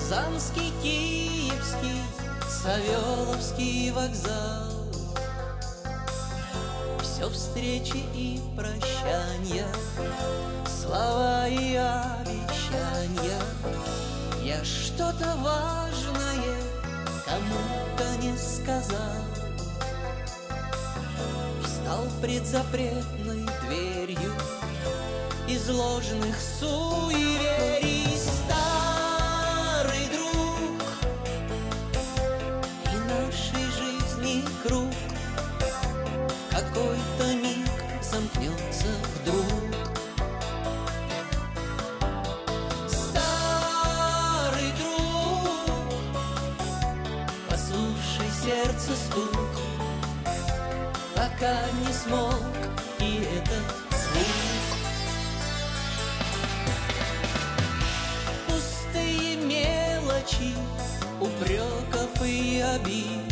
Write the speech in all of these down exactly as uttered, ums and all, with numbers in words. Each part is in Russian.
Казанский, Киевский, Савеловский вокзал. Все встречи и прощанья, слова и обещанья. Я что-то важное кому-то не сказал. Встал пред запретной дверью из ложных суеверий. Старый друг, и нашей жизни круг в какой-то миг замкнется вдруг. Старый друг, послушай сердце стук, пока не смолк и этот звук. Пустые мелочи, упреков и обид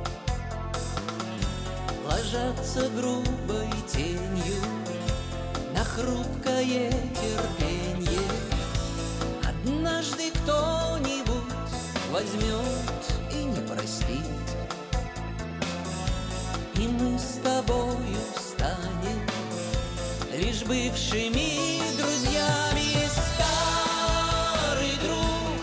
ложатся грубой тенью на хрупкое терпенье. Однажды кто-нибудь возьмет и не простит, и мы с тобою станем лишь бывшими друзьями. Старый друг,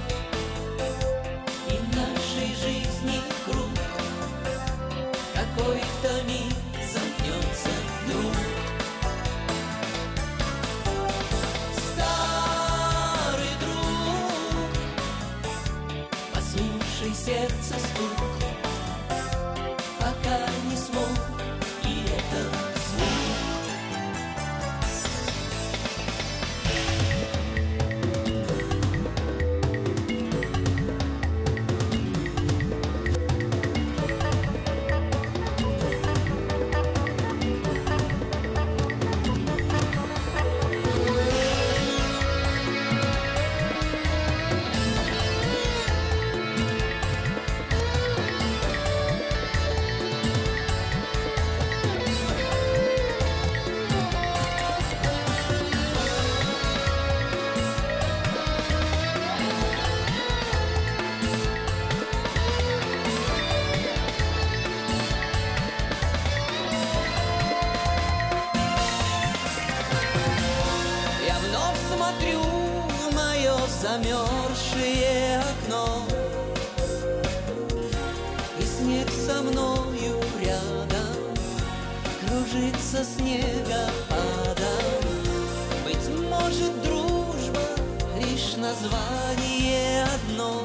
и нашей жизни круг в какой-то миг замкнется вдруг. Старый друг, послушай сердце стук, пока не смог и этот звук. Смотрю в мое замерзшее окно, и снег со мною рядом кружится снегопадом. Быть может, дружба лишь название одно,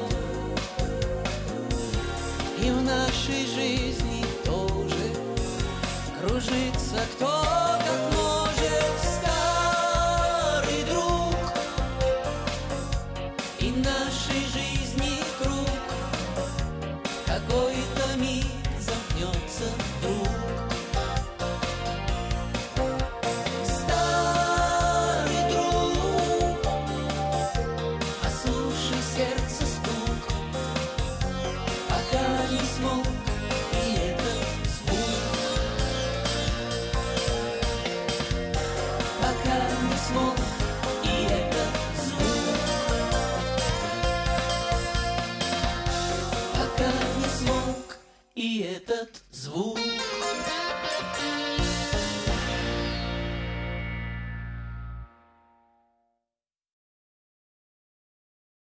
и в нашей жизни тоже кружится кто как может. Старый друг, и нашей